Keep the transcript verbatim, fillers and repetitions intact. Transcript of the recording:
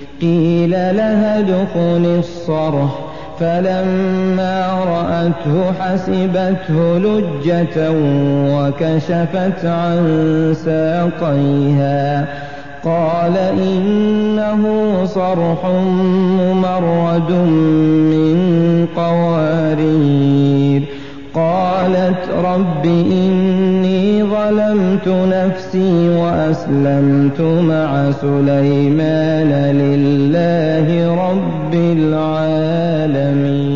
قيل لها ادخلي الصرح فلما رأته حسبته لجة وكشفت عن ساقيها قال إنه صرح ممرد من قوارير. قالت رب إني ظلمت نفسي وأسلمت مع سليمان لله رب العالمين.